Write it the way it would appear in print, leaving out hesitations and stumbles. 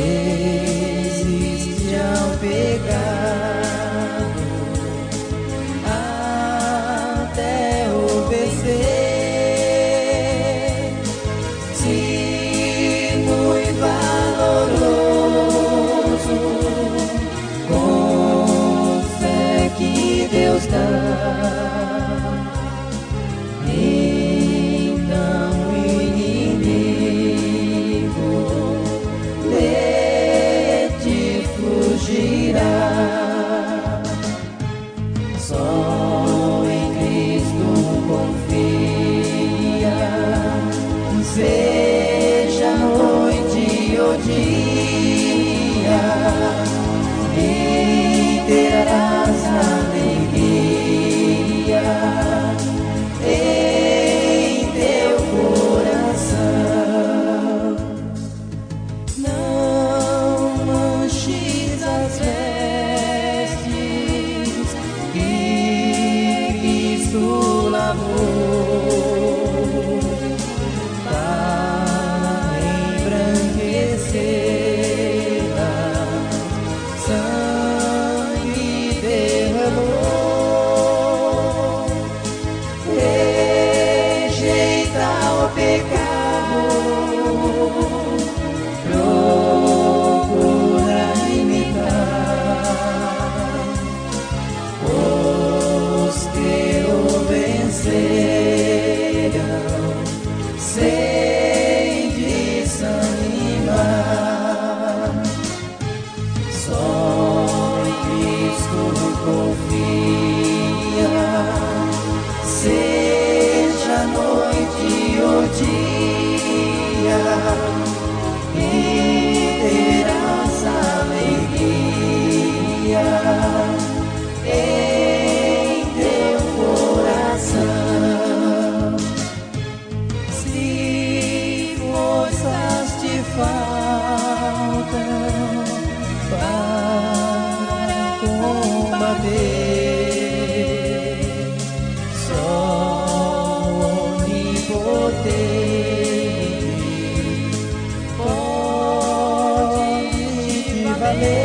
resiste ao pecado até o vencer. Se muito valoroso, com fé que Deus dá, então o inimigo de ti fugirá. Só em Cristo confia, seja noite ou dia, e terás alegria em teu coração. Não manches as vestes que Cristo lavou para embranquecê-las. Sangue derramou, rejeita o pecado, procura imitar os que o venceram sem desanimar. Só em Cristo confia, seja noite ou dia, e terás alegria em teu coração. Se forças te faltam para combater, só o onipotente pode te valer.